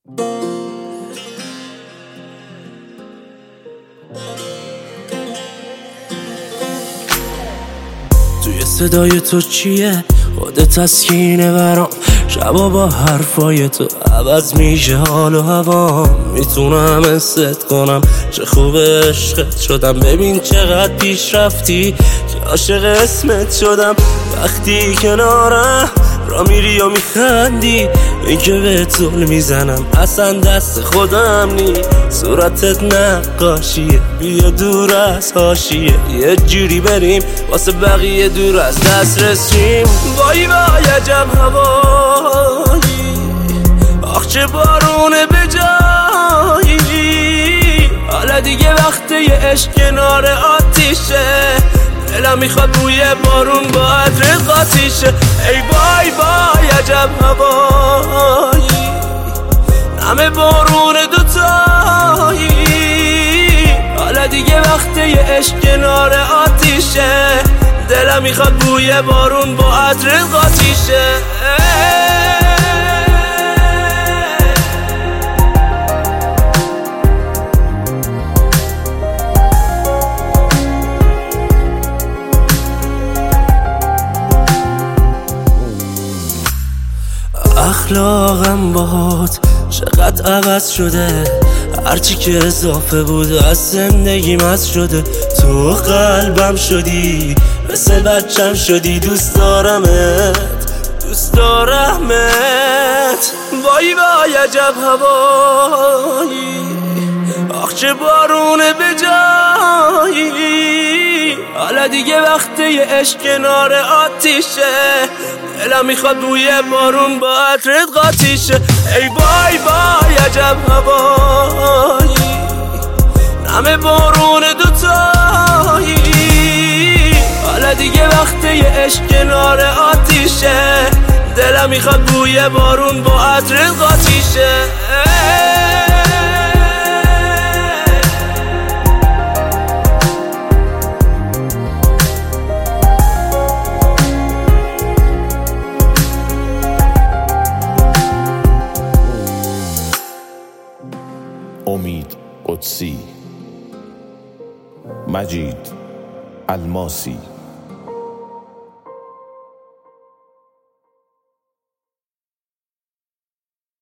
توی صدای تو چیه؟ خودت تسکینه برام. شبا با حرفای تو عوض میشه حال و هوام. میتونم حست کنم چه خوب عشقت شدم. ببین چقدر پیش رفتی که عاشق اسمت شدم. وقتی کنارم را میری و میخندی، این که به طول میزنم اصلا دست خودم نی. صورتت نقاشیه، بیا دور از حاشیه. یه جوری بریم واسه بقیه دور از دست رسیم. وای وای عجب هوایی، آخ چه بارونه به جایی. حالا دیگه وقت یه عشق کنار آتیشه. دلم میخواد بوی بارون با عطر قاطیشه. ای وای وای عجب هوایی، همه بارون دوتایی. حالا دیگه وقت یه عشق کنار آتیشه. دلم میخواد بوی بارون با عطر قاطیشه. اخلاقم باهات چقدر عوض شده. هرچی که اضافه بود از زندگیم از شده. تو قلبم شدی، مثل بچم شدی. دوست دارمت، دوست دارمت. وای وای عجب هوایی، آخ چه بارونه به جایی. حالا دیگه وقت یه عشق کنار آتیشه. دلم میخواد بوی بارون با عطرت قاطیشه. ای وای وای عجب هوایی، همه بارون دوتایی. حالا دیگه وقت یه عشق کنار آتیشه. دلم میخواد بوی بارون با عطرت قاطیشه. امید قدسی، مجید الماسی.